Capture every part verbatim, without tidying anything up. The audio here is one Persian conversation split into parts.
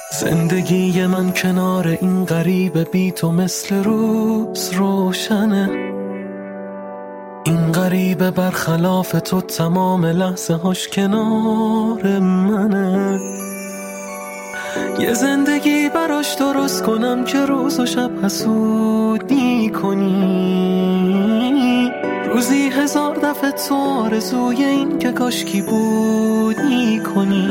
زندگی من کنار این غریبه بی تو مثل روز روشنه. این غریبه برخلاف تو تمام لحظه هاش کنار منه. یه زندگی براش درست کنم که روز و شب حسودی کنی، روزی هزار دفعه تو آرزوی این که کاشکی بودی کنی.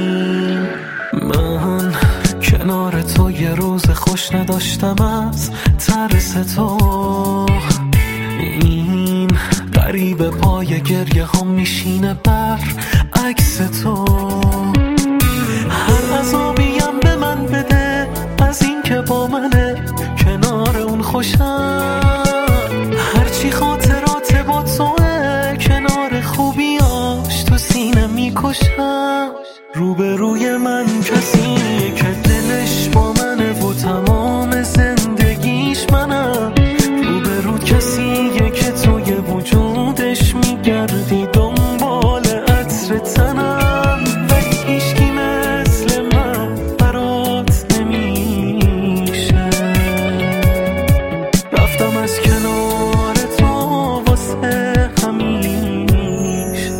من کنار تو یه روز خوش نداشتم از ترس تو. این غریبه پای گریه هم میشینه بر عکس تو. هر عذابیم به من بده از این که با منه کنار اون خوشم. هرچی خاطرات با توه کنار خوبیاش تو سینه میکشم. روبروی من کسی که دلش با منه و تمام زندگیش منم. روبرود کسیه که توی وجودش میگردی دنبال عطر تنم. ولی هیچکی مثل من برات نمیشه. رفتم از کنار تو واسه همیشه.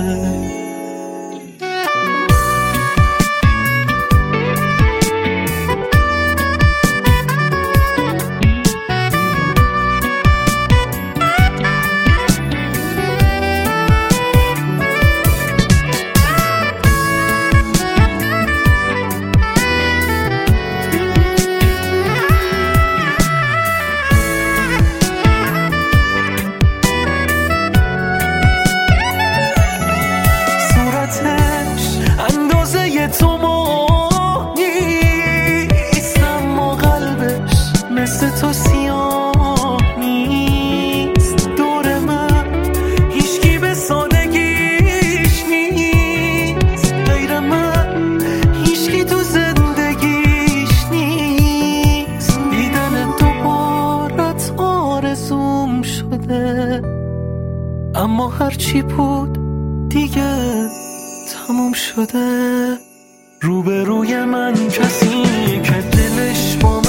اندازه تو ما نیست اما قلبش مثل تو سیاه نیست. دور من هیچکی به سادگیش نیست غیر من. هیچکی تو زندگیش نیست. دیدن دوبارت آرزوم شده، اما هرچی بود دیگه تموم شده. روبروی من کسی که دلش با